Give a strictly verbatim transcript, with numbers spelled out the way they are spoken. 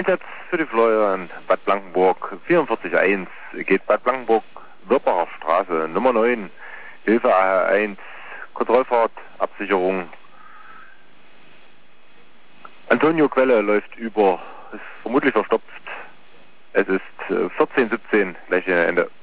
Einsatz für die Fleuer in Bad Blankenburg vierundvierzig eins geht Bad Blankenburg Wirbacher Straße Nummer neun, Hilfe A R eins, Kontrollfahrt, Absicherung. Antonio Quelle läuft über, ist vermutlich verstopft. Es ist vierzehn siebzehn, gleiche Ende.